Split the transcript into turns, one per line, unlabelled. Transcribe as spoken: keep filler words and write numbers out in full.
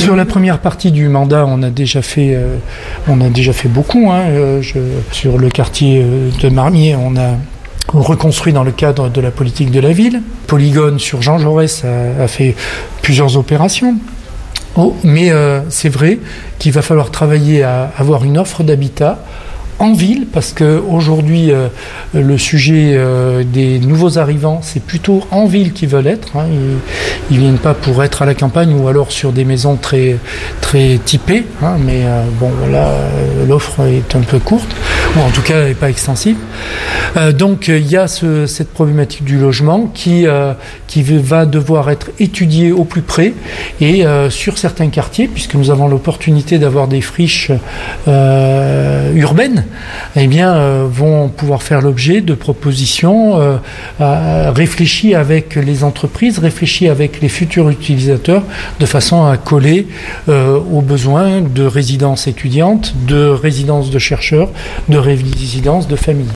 Sur la première partie du mandat, on a déjà fait, euh, on a déjà fait beaucoup. Hein. Euh, je, sur le quartier de Marmier, on a reconstruit dans le cadre de la politique de la ville. Polygone sur Jean Jaurès a, a fait plusieurs opérations. Oh, mais euh, c'est vrai qu'il va falloir travailler à avoir une offre d'habitat en ville, parce qu'aujourd'hui, euh, le sujet euh, des nouveaux arrivants, c'est plutôt en ville qu'ils veulent être. Hein. Ils ne viennent pas pour être à la campagne ou alors sur des maisons très, très typées. Hein. Mais euh, bon, voilà, euh, l'offre est un peu courte, ou en tout cas, elle n'est pas extensive. Euh, donc, il y a ce, cette problématique du logement qui, euh, qui va devoir être étudiée au plus près et euh, sur certains quartiers, puisque nous avons l'opportunité d'avoir des friches euh, urbaines, eh bien, euh, vont pouvoir faire l'objet de propositions euh, à, réfléchies avec les entreprises, réfléchies avec les futurs utilisateurs, de façon à coller euh, aux besoins de résidences étudiantes, de résidences de chercheurs, de résidences de familles.